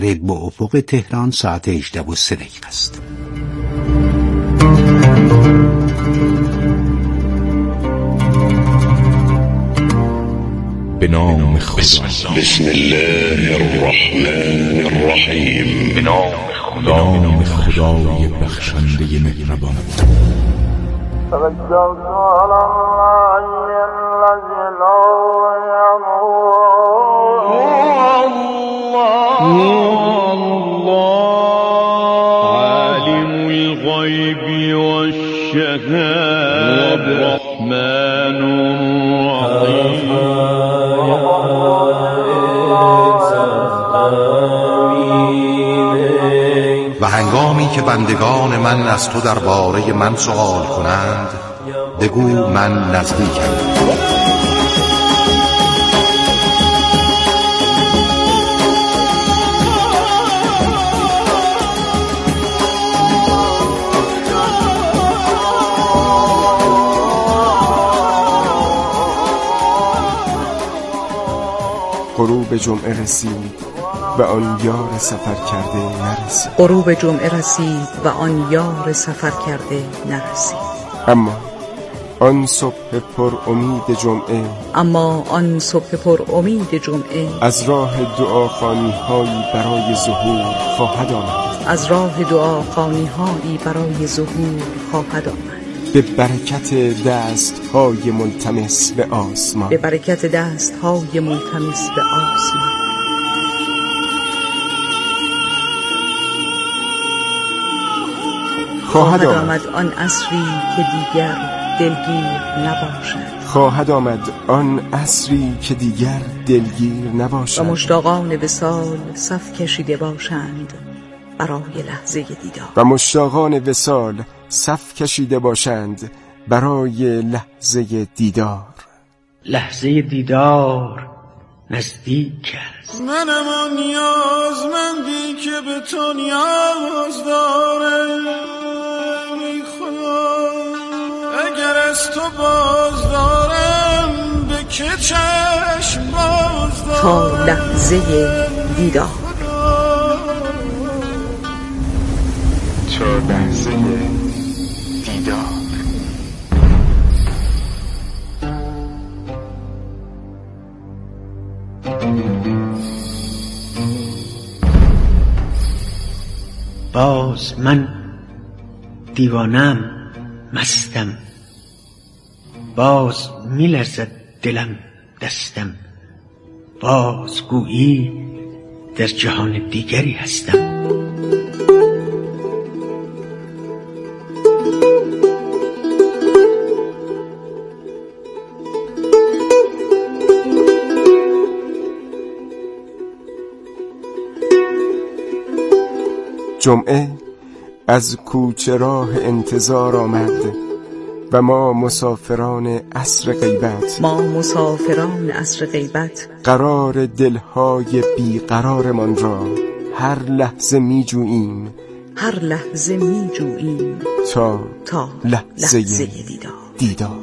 به افق تهران ساعت 18:03 است. به نام خدا. بسم الله الرحمن الرحیم. به نام خدای بخشنده مهربان. عالم الغیب والشهادة الرحمن الرحیم. و هنگامی که بندگان من از تو درباره من سؤال کنند بگو من نزدیکم. غروب جمعه رسید و آن یار سفر کرده نرسید. غروب جمعه رسید و آن یار سفر کرده نرسید. اما آن صبح پر امید جمعه از راه دعاخوانی هایی برای ظهور خواهد آمد. به برکت دست های ملتمس به آسمان. خواهد آمد آن عصری که دیگر دلگیر نباشد. و مشتاقان وصال صف کشیده باشند برای لحظه دیدار. لحظه دیدار نزدیک است. منم آن نیازمندی که به تو نیاز دارم. ای خدا اگر از تو باز دارم به که چشم باز دارم. تا لحظه دیدار. باز من دیوانم مستم. باز میلرزد دلم دستم. باز گویی در جهان دیگری هستم. جمعه از کوچه راه انتظار آمد و ما مسافران عصر غیبت قرار دلهای بیقرارمان را هر لحظه می جوییم تا لحظه دیدار.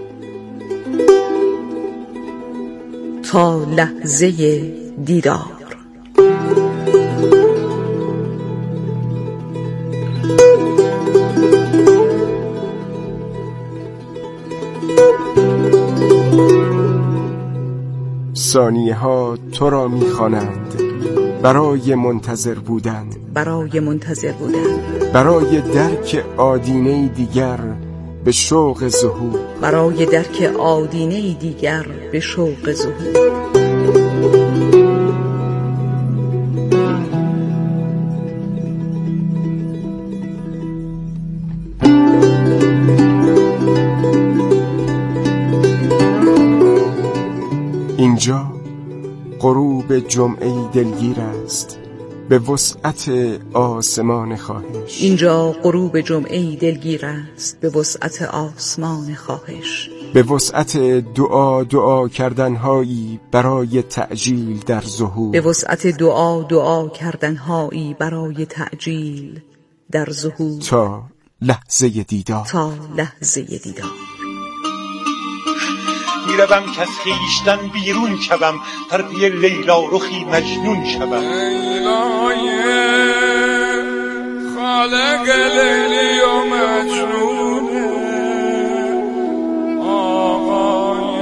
ثانیه ها تو را می‌خوانند برای منتظر بودن، برای درک آدینه دیگر به شوق ظهور. اینجا غروب جمعه دلگیر است به وسعت آسمان خواهش. به وسعت دعا کردنهایی برای تعجیل در ظهور. تا لحظه دیدار. وقتی روم که از خویشتن بیرون شوم، در پی لیلا رخی مجنون شوم. لیلای خالق لیلی و مجنونه، آقای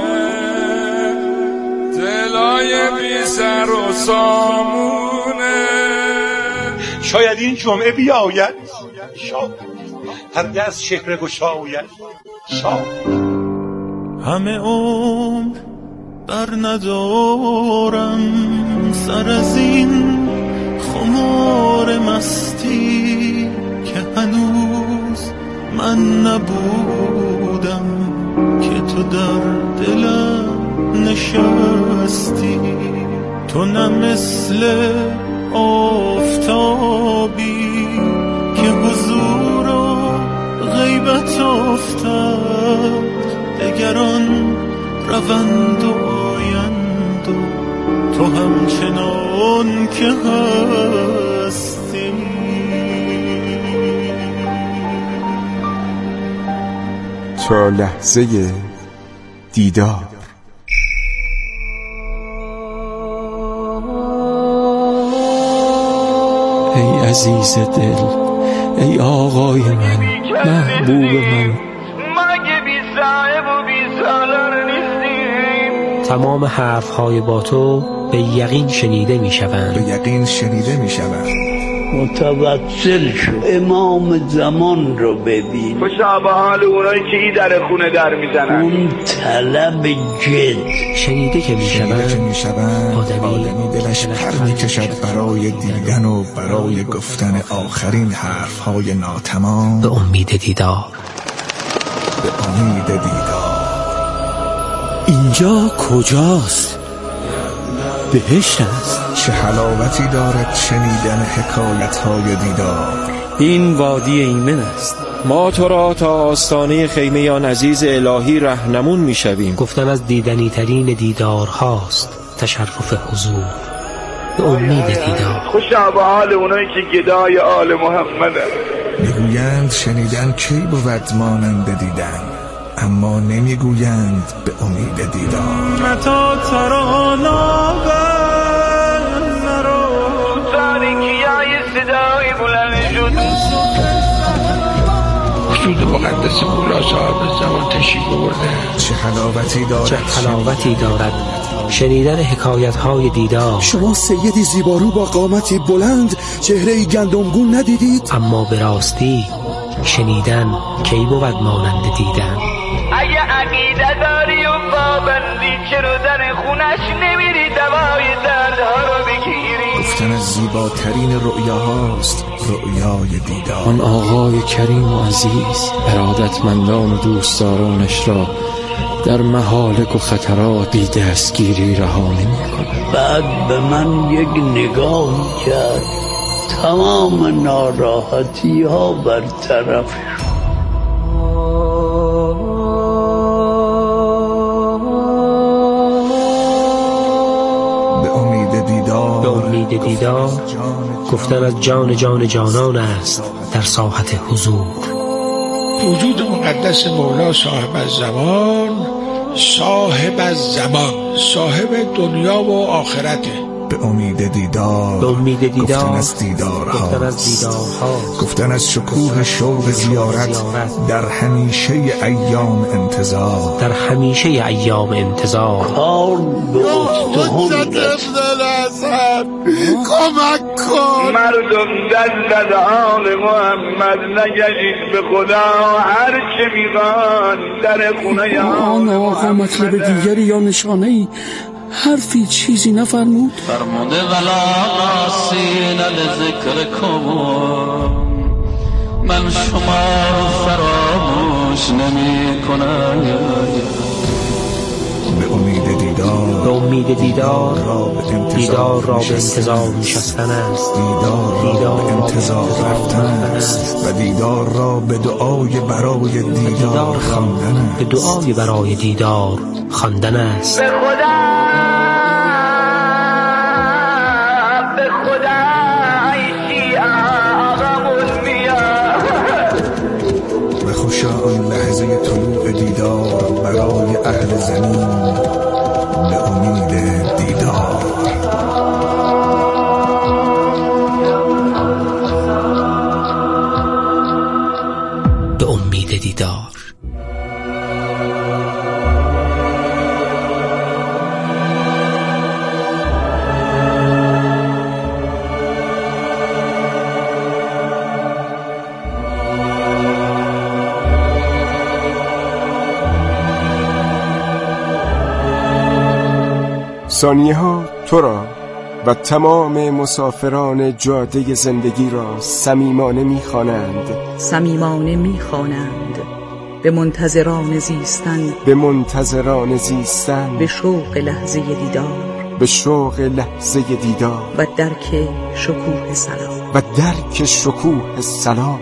دلای بی سر و سامونه. شاید این جمعه بیاید، شاید پرده از شهر گشاید، شاید. همه عمر بر ندارم سر از این خمار مستی که هنوز من نبودم که تو در دلم نشستی. تو نه مثل آفتابی که حضور و غیبت افتد، دگران روند و آیند و تو همچنان که هستی. تا لحظه دیدار. ای عزیز دل، ای آقای من، محبوب من، مگه بی صاحب و بی سالار نیستیم؟ تمام حرفهای با تو به یقین شنیده می شوند، به یقین شنیده می شوند. متوسل شو، امام زمان رو ببین. خوشا به حال اونایی که ای در خونه در میزنن. اون طلب جد شنیده که می شوند، آدمی دلش پر می کشد برای دیدن و برای گفتن آخرین حرفهای ناتمام. به امید دیدار، به امید دیدار. اینجا کجاست؟ بهشت است. چه حلاوتی دارد شنیدن حکایت‌های دیدار. این وادی ایمن است. ما تو را تا آستانه خیمه آن عزیز الهی رهنمون می شویم. گفتن از دیدنی ترین دیدار هاست تشرف حضور. به امید دیدار. خوشا به حال اونایی که گدای آل محمده. میگویند شنیدن کی بود مانند دیدن، اما نمیگویند به امید دیدار. متا ترانا صدای بلند شد. خطوط مقدس مولا صاحب زمان تشریف برده. چه حلاوتی دارد شنیدن حکایت‌های دیدار. شما سیدی زیبارو با قامتی بلند، چهره‌ای گندمگون ندیدید؟ اما به راستی شنیدن کی بود مانند دیدن. اگه عقیده داری و پابندی، چرا در خونش نمیری دوای دردها رو بگیری؟ گفتن از زیباترین رؤیاهاست رؤیای دیدار. آن آقای کریم و عزیز ارادتمندان و دوستدارانش را در محالک و خطرات بی دستگیری رها نمی‌کند. بعد به من یک نگاه کرد، تمام ناراحتی ها برطرف شد. به امید دیدار گفتن از جان جانان است در ساحت حضور. وجود مقدس مولا صاحب الزمان، صاحب الزمان، صاحب دنیا و آخرته. به امید دیدار، گفتن از دیدارها، گفتن از شکوه شوق زیارت در همیشه ایام انتظار. کار به استخون کمک کن. مردم دست آل محمد نگشید به خدا، هر چه میخوان در خونه آن آقا مطلب دیگری یا نشانه‌ای، حرفی چیزی نفرمود؟ فرموده ولا ناسین لذکر کمون، من شما فراموش نمی کنم. به امید دیدار دیدار را به انتظار نشستن است، دیدار را به انتظار رفتن است، و دیدار را به دعای برای دیدار خواندن است. به خدا عیشی آقامون میاد. و خوشا آن لحظه طلوع دیدار برای اهل میزنیم به امید دیدار. به امید دیدار. ثانیه ها تو را و تمام مسافران جاده زندگی را صمیمانه می‌خوانند، صمیمانه می‌خوانند به منتظران زیستن، به منتظران زیستن، به شوق لحظه دیدار، به شوق لحظه دیدار و درک شکوه سلام، و درک شکوه سلام.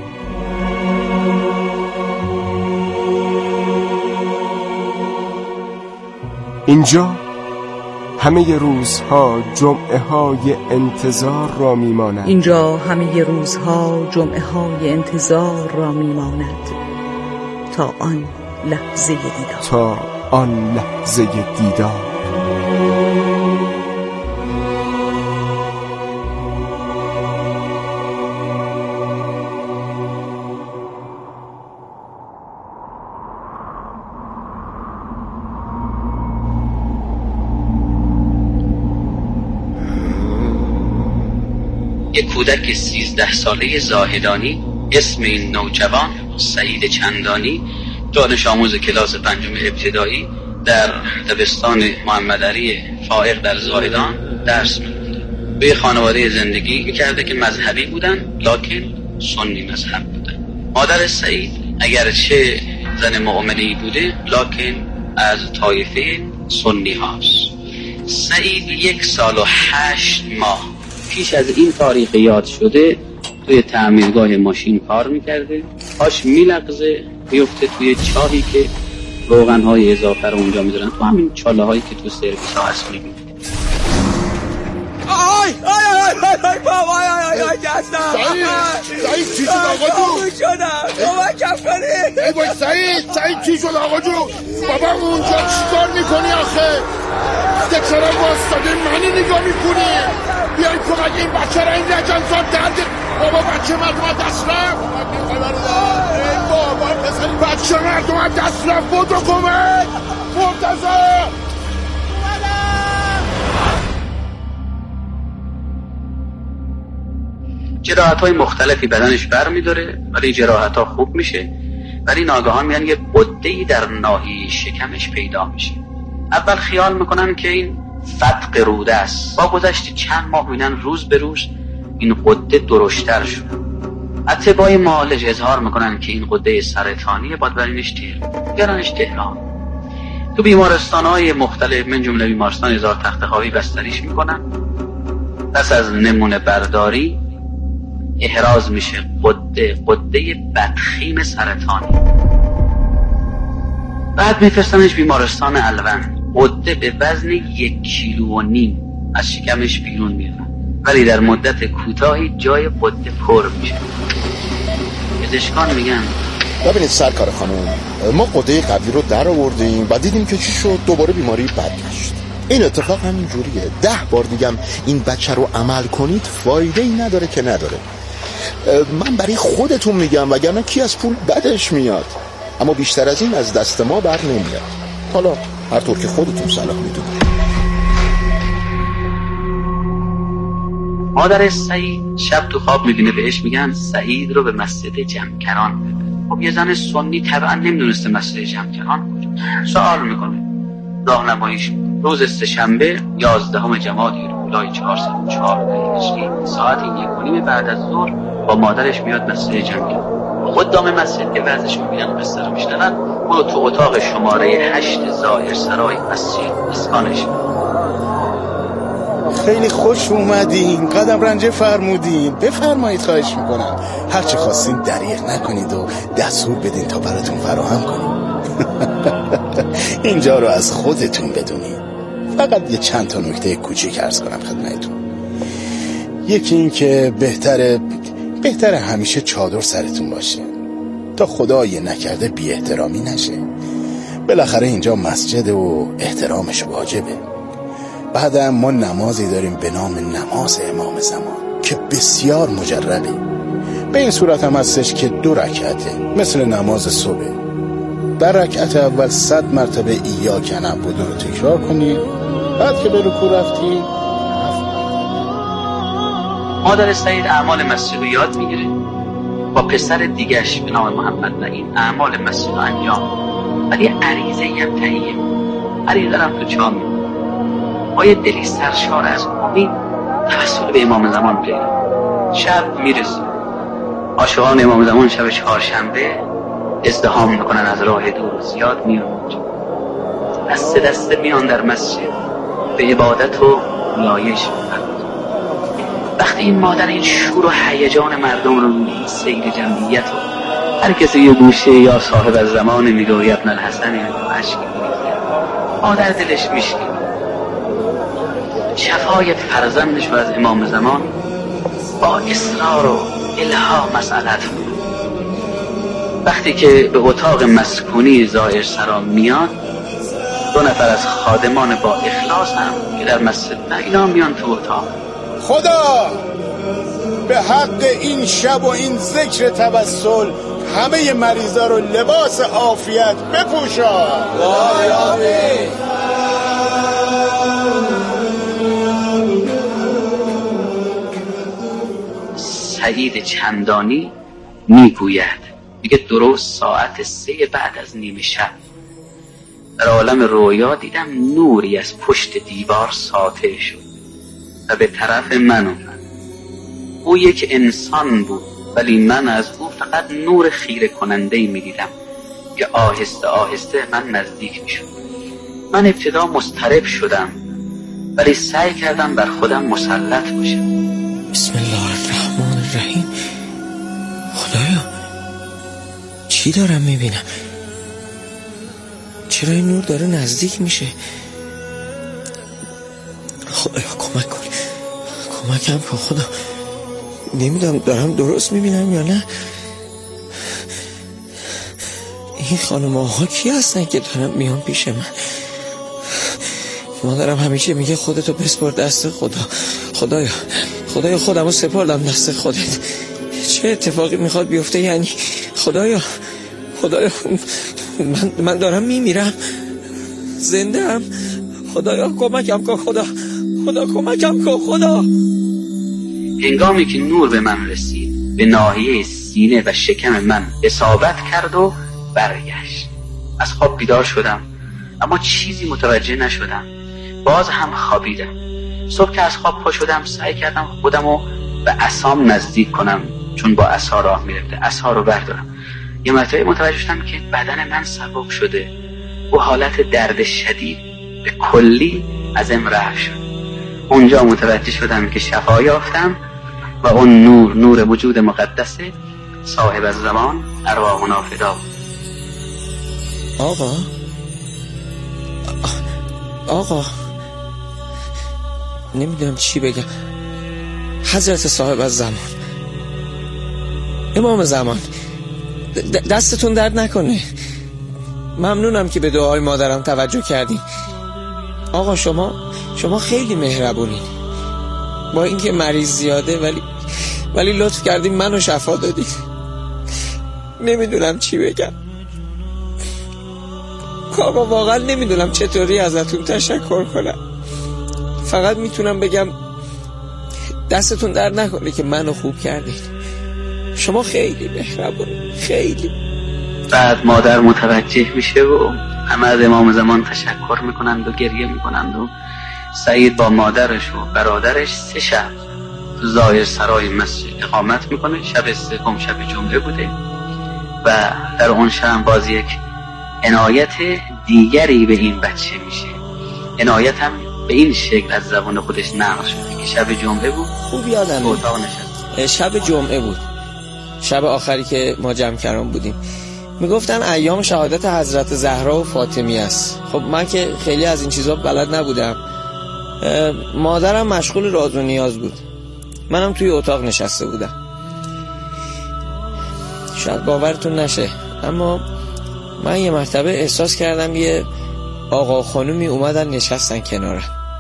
اینجا همه روزها جمعه های انتظار را میماند. اینجا همه روزها جمعه های انتظار را میماند تا آن لحظه دیدار، تا آن لحظه دیدار. یک کودک 13 ساله زاهدانی، اسم این نوجوان سعید چندانی، دانش آموز کلاس 5 ابتدایی در دبستان محمد علی فائق در زاهدان درس می‌خوانده. به خانواده زندگی می‌کرده که مذهبی بودن، لکن سنی مذهب بودن. مادر سعید اگرچه زن مؤمنی بوده، لکن از طایفه سنی هاست. سعید 1 سال و 8 ماه پیش از این تاریخ یاد شده توی تعمیرگاه ماشین کار میکرده. پاش میلغزه، میفته توی چاهی که روغنهای اضافه رو اونجا میذارن، تو همین چاله هایی که تو سرویس ها هست میبینید. آی دستم سعید چی شد آقا جو؟ کمکم کنی؟ ای بای سعید چی شد آقا جو؟ بابا اونجا چی کار میکنی آخه؟ چرا باستاده منی نگاه میکنی؟ بیایی کمک این بچه را، این رجمزاد درد بابا بچه مردم دست رفت. ای بابا پسری بچه مردم دست رفت، بودو کمک مرتضی. جراحت‌های مختلفی بدنش برمی‌داره، ولی جراحت‌ها خوب میشه. ولی ناگهان میان یه غده‌ای در ناحیه شکمش پیدا میشه. اول خیال میکنن که این فتق روده است. با گذشت چند ماه میبینن روز به روز این غده درشتر شده. اتباع معالج اظهار میکنن که این غده سرطانیه، باید برینش تهران. تو بیمارستان‌های مختلف من جمله بیمارستان هزار تخت خوابی بستریش میکنن. پس از نمونه برداری احراز میشه غده بدخیم سرطانی. بعد میفرستنش بیمارستان الون. غده به وزن 1.5 کیلو از شکمش بیرون میاد، ولی در مدت کوتاهی جای غده پر میشه. پزشکان میگن ببینید سرکار خانم، ما غده قبلی رو در آوردیم و دیدیم که چی شد، دوباره بیماری برگشت. این اتفاق همین جوریه. 10 بار دیگم این بچه رو عمل کنید فایده ای نداره که نداره. من برای خودتون میگم، وگرنه کی از پول بدش میاد. اما بیشتر از این از دست ما بر نمیاد. حالا هر طور که خودتون صلاح میدونید. مادر سعید شب تو خواب میبینه، بهش میگن سعید رو به مسجد جمکران ببر. خب یه زن سنی طبعا نمیدونسته مسجد جمکران کجا. سوال میکنه، راهنماییش روز سه‌شنبه 11 جمادی الاولی 404 هجری ساعت 1:30 بعد از ظهر با مادرش میاد مسجد جمکران. خدام مسجد که وضعش میبینن قصه رو میشنون، برو تو اتاق شماره 8 ظاهر سرای مسجد اسکانش. خیلی خوش اومدین، قدم رنجه فرمودین، بفرمایید خواهش میکنم. هرچی خواستین دریغ نکنید و دستور بدین تا براتون فراهم کنیم. اینجا رو از خودتون بدونید. فقط یه چند تا نکته کوچیک عرض کنم خدمتتون. یکی این که بهتره همیشه چادر سرتون باشه تا خدای نکرده بی احترامی نشه. بالاخره اینجا مسجد و احترامش واجبه. بعدم ما نمازی داریم به نام نماز امام زمان که بسیار مجربه. به این صورت هم هستش که 2 رکعته مثل نماز صبح. در رکعت اول 100 مرتبه ایاک نعبد رو تکرار کنی، بعد که به رکوع رفتی مادر سعید اعمال مسجد رو یاد میگیره، با پسر دیگش به نام محمد نعیم اعمال مسجد رو انجام، ولی عریضه هم تهیه. عریضه هم تو چاه میمونه با یه دلی سرشار از امید توسل به امام زمان پیدا. شب میرسه، عاشقان امام زمان شب 4شنبه ازدحام میکنن، از راه دور زیاد میان، دسته دسته میان در مسجد به عبادت و نیایش میکنن. وقتی این مادر این شور و هیجان مردم رو می‌بینه، سیر جمعیت رو، هر کسی یه گوشه یا صاحب از زمان میگه و ابن الحسن عشق می‌ریزه، مادر دلش میشکنه. شفای فرزندش رو از امام زمان با اصرار و الها مسئلت می‌کنه. وقتی که به اتاق مسکونی زائر سرا میاد، 2 نفر از خادمان با اخلاص هم که در مسجد نه، اینا میان تو اتاق. خدا به حق این شب و این ذکر توسل همه مریضا رو لباس عافیت بپوشا. سعید چندانی میگوید، میگه درست ساعت 3 بعد از نیمه شب در عالم رویا دیدم نوری از پشت دیوار ساطع شد و به طرف من اومد. او یک انسان بود، ولی من از او فقط نور خیره کننده‌ای می‌دیدم که آهسته آهسته من نزدیک می‌شد. من ابتدا مضطرب شدم، ولی سعی کردم بر خودم مسلط باشم. بسم الله الرحمن الرحیم. خدایا چی دارم می‌بینم؟ چرا این نور داره نزدیک میشه؟ خدایا کمک کن، کمکم کن خدا. نمیدونم دارم درست میبینم یا نه. این خانم آقا کی هستن که دارم میان پیش من؟ مادرم همیشه میگه خودتو بسپار دست خدا. خدایا خودمو سپردم دست خودت. چه اتفاقی میخواد بیفته؟ یعنی خدایا من دارم میمیرم، زنده ام. خدایا کمکم کن، خدا کمکم کن خدا. هنگامی که نور به من رسید، به ناحیه سینه و شکم من اصابت کرد و برگشت. از خواب بیدار شدم، اما چیزی متوجه نشدم. باز هم خوابیدم. صبح که از خواب پا شدم، سعی کردم خودمو به عصام نزدیک کنم، چون با عصا راه میرفته، عصا رو بردارم. یه مرتبه متوجه شدم که بدن من سبک شده و حالت درد شدید به کلی ازم رفع شد. اونجا متوجه شدم که شفا یافتم و اون نور وجود مقدس صاحب از زمان ارواحنا فدا. آقا نمیدونم چی بگم. حضرت صاحب از زمان، امام زمان، دستتون درد نکنه. ممنونم که به دعای مادرم توجه کردین. آقا شما خیلی مهربونین. با اینکه مریض زیاده ولی لطف کردین منو شفا دادین. نمیدونم چی بگم. آقا واقعا نمیدونم چطوری ازتون تشکر کنم. فقط میتونم بگم دستتون درد نکنه که منو خوب کردین. شما خیلی مهربونین، خیلی. بعد مادر متوجه میشه و همه از امام زمان تشکر میکنند و گریه میکنند و سعید با مادرش و برادرش 3 شب تو زائر سرای مسجد اقامت میکنه. شب 3 شب جمعه بوده و در اون شب باز یک عنایت دیگری به این بچه میشه. عنایت هم به این شکل از زبان خودش نقل شده که شب جمعه بود. خوب یادم اتاق نشست. شب جمعه بود، شب آخری که ما جمع کردیم بودیم. میگفتن ایام شهادت حضرت زهرا و فاطمی است. خب من که خیلی از این چیزا بلد نبودم. مادرم مشغول راز و نیاز بود، منم توی اتاق نشسته بودم. شاید باورتون نشه، اما من یه مرتبه احساس کردم یه آقا خانومی اومدن نشستن کنارم.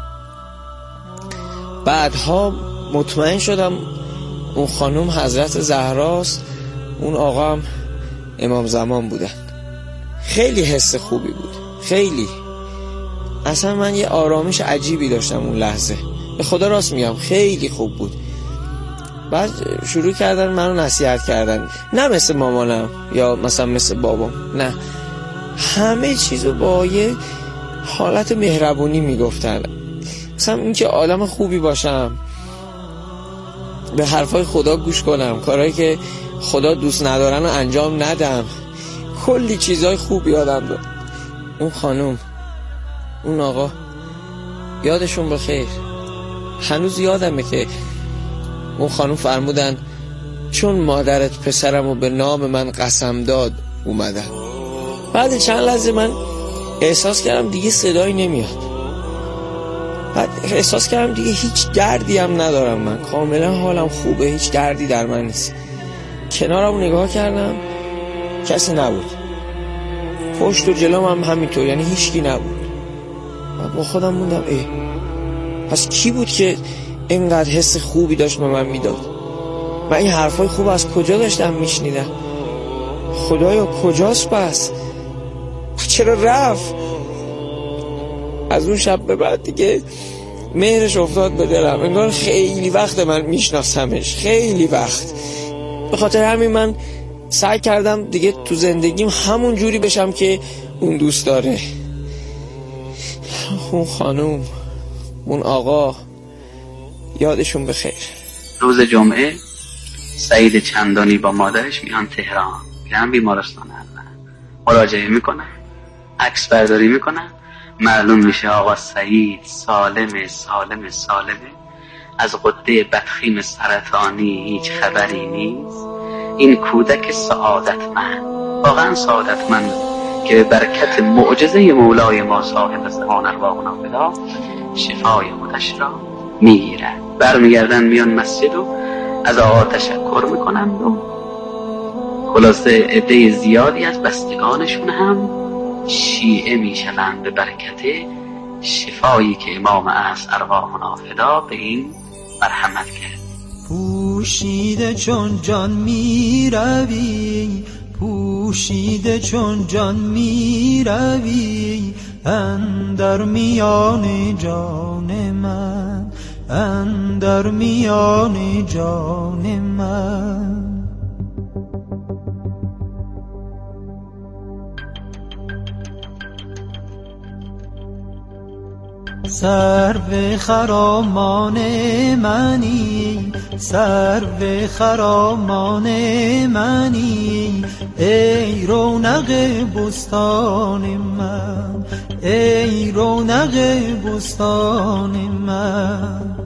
بعدها مطمئن شدم اون خانوم حضرت زهراست، اون آقا هم امام زمان بودن. خیلی حس خوبی بود، خیلی. اصلا من یه آرامش عجیبی داشتم اون لحظه، به خدا راست میگم خیلی خوب بود. بعد شروع کردن منو نصیحت کردن، نه مثل مامانم یا مثلا مثل بابام، نه، همه چیزو با یه حالت مهربونی میگفتن. مثلا این که آدم خوبی باشم، به حرفای خدا گوش کنم، کارهایی که خدا دوست ندارن رو انجام ندم، کلی چیزای خوب یادم داد. اون خانم، اون آقا، یادشون بخیر. هنوز یادمه که اون خانم فرمودن چون مادرت پسرمو به نام من قسم داد اومدن. بعد چند لحظه من احساس کردم دیگه صدایی نمیاد. بعد احساس کردم دیگه هیچ دردی هم ندارم، من کاملا حالم خوبه، هیچ دردی در من نیست. کنارم نگاه کردم، کسی نبود. پشت و جلوم هم همینطور، یعنی هیچکی نبود. بعد با خودم موندم پس کی بود که اینقدر حس خوبی داشت به من میداد؟ من این حرفای خوب از کجا داشتم میشنیدم؟ خدایا کجاست پس؟ چرا رفت؟ از اون شب به بعد دیگه مهرش افتاد به دلم، انگار خیلی وقت من میشناسمش، خیلی وقت. به خاطر همین من سعی کردم دیگه تو زندگیم همون جوری بشم که اون دوست داره. اون خانوم، اون آقا، یادشون بخیر. روز جمعه سعید چندانی با مادرش میان تهران، میرن بیمارستان حلب، مراجعه میکنن، عکس برداری میکنن، معلوم میشه آقا سعید سالمه، از غده بدخیم سرطانی هیچ خبری نیست. این کودک سعادتمند، واقعا سعادتمند، که به برکت معجزه مولای ما صاحب زمان ارواحنا فدا شفای خودش را میگیره. برمیگردن میان مسجد و از آقا تشکر میکنن و خلاصه عده زیادی از بستگانشون هم شیعه میشوند به برکت شفایی که امام عصر ارواحنا فدا به این مرحمت کرد. پوشیده چون جان میروی، پوشیده چون جان میروی، اندر میان جان من، اندر میان جان من. سرو خرامان منی، سرو خرامان منی، ای رونق بستان من، ای رونق بستان من.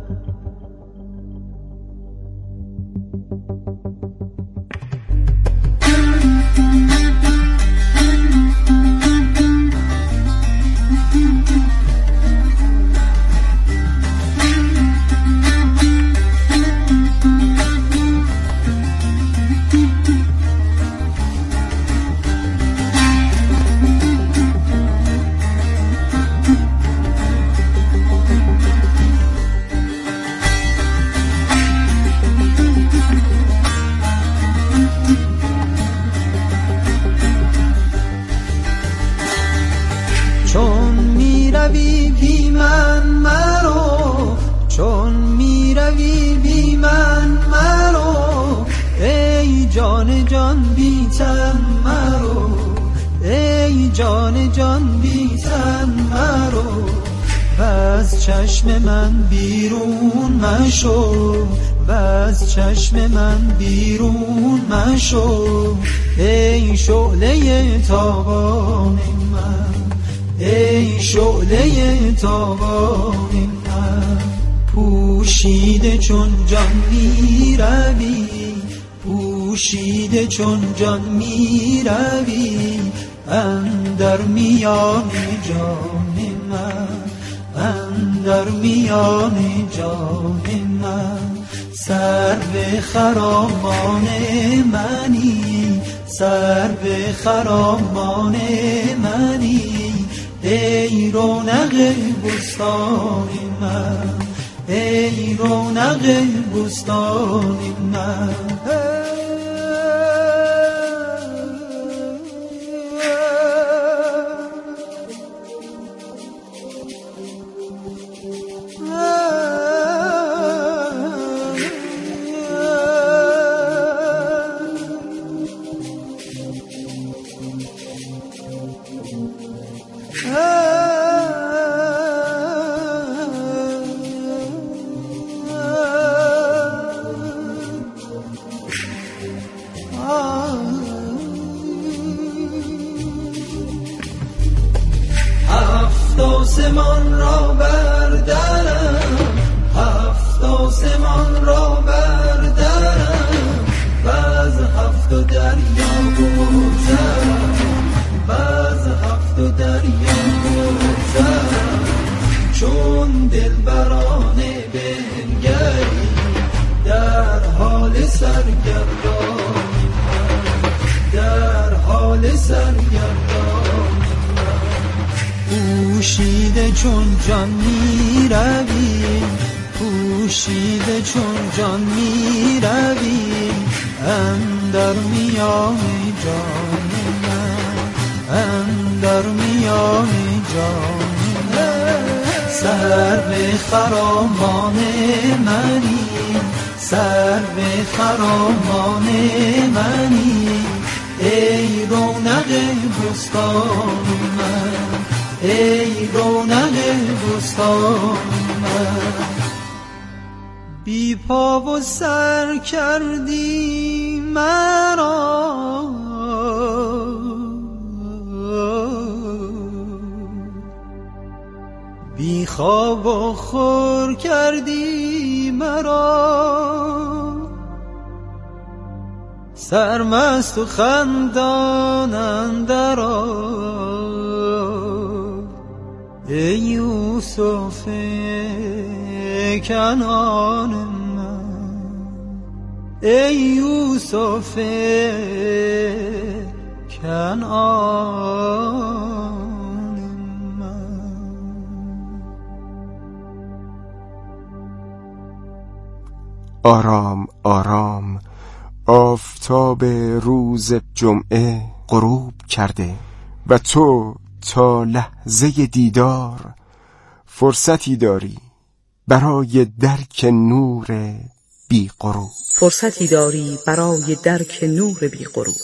چشم من بیرون مشو، باز چشم من بیرون مشو، ای شعله تابان من، ای شعله تابان من. پوشیده چون جان می روی، پوشیده چون جان می روی، اندر میان جان من، اندر میان جان من. سرو خرامان منی، سر به خرامان منی ای رونق بستان من ای رونق بستان من آسمان را بردرم هفت آسمان را بردرم و از هفت دریا گذرم و از هفت دریا گذرم چون دلبران بنگری در حال سرگردانی در حال سرگردانی پوشیده چون جان می روی پوشیده چون جان می روی اندر میان جان من اندر میان جان من سر به خرامان منی سر به خرامان منی ای رونق بستان من ای رونق بستان من بی پا و سر کردی مرا بی خواب و خور کردی مرا سرمست و خندان اندر ای یوسف کنعان من ای یوسف کنعان من آرام آرام آفتاب روز جمعه غروب کرده و تو تا لحظه دیدار فرصتی داری برای درک نور بی غروب فرصتی داری برای درک نور بی غروب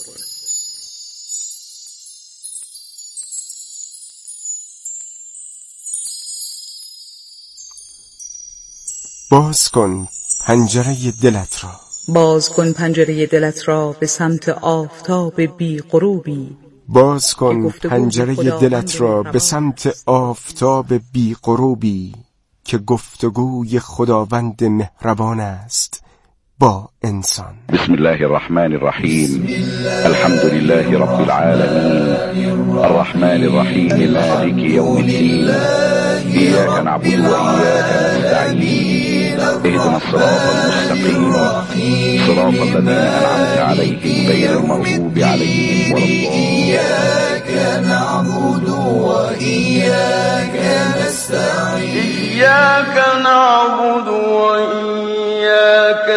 باز کن پنجره دلت را باز کن پنجره دلت را به سمت آفتاب بی غروبی باز کن پنجره دلت را به سمت آفتاب بی غروبی که گفتگوی خداوند مهربان است با انسان. بسم الله الرحمن الرحیم الحمد لله رب العالمین الرحمن الرحیم مالک یوم الدین ایاک نعبد و ایاک نستعین اهدنا الصراط المستقیم صراط الذین انعمت علیهم غیر المغضوب علیهم ولا الضالین إياك نعبد وإياك نستعين إياك نعبد وإياك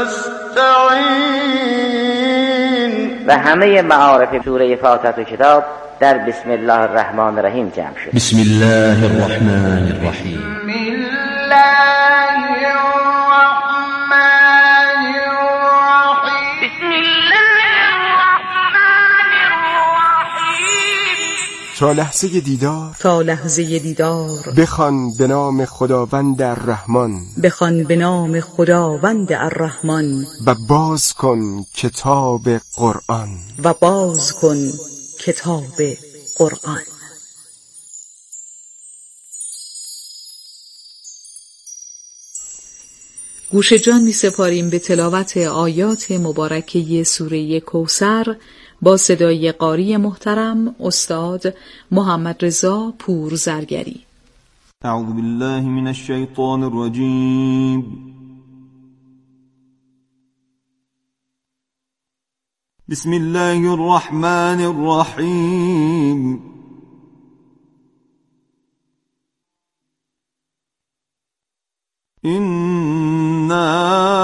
نستعين و همه معارف سوره فاتحه کتاب در بسم الله الرحمن الرحیم جمع شد. بسم الله الرحمن الرحیم. بسم الله الرحمن الرحیم. بسم الله الرحمن الرحیم. تا لحظه دیدار تا لحظه دیدار بخوان به نام خداوند الرحمن بخوان به نام خداوند الرحمن و باز کن کتاب قرآن و باز کن کتاب قرآن. گوش جان می سپاریم به تلاوت آیات مبارکه سوره کوثر با صدای قاری محترم استاد محمد رضا پورزرگری. اعوذ بالله من الشیطان الرجیم. بسم الله الرحمن الرحیم. إنا